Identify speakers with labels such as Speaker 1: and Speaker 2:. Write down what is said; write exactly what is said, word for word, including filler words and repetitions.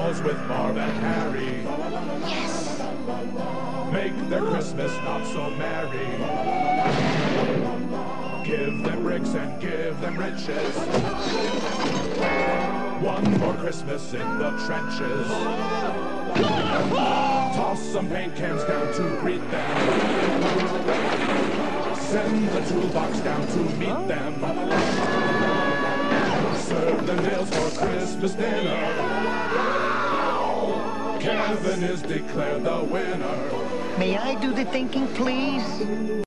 Speaker 1: Claus with Marv and Harry.
Speaker 2: Yes!
Speaker 1: Make their Christmas not so merry. Give them bricks and give them riches. One more Christmas in the trenches. Toss some paint cans down to greet them. Send the toolbox down to meet them. Serve them meals for Christmas dinner. Kevin is declared the winner.
Speaker 2: May I do the thinking, please?